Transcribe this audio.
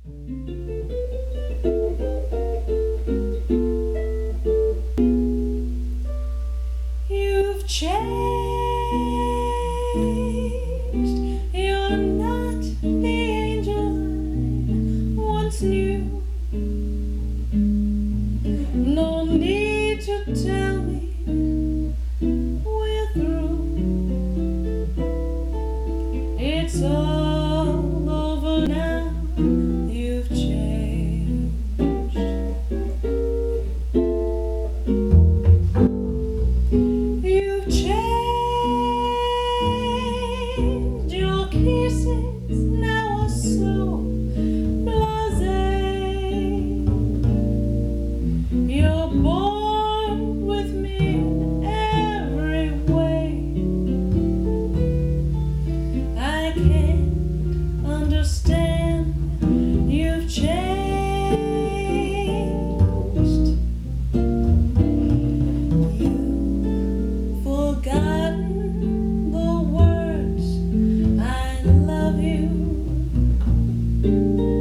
You've changed. You're not the angel I once knew. No need to tell me we're through. It's all over now. You've changed. You've changed. Your kisses now are so blasé. You're bored with me in every way. I can't understand. You've changed. You've forgotten the words I love you.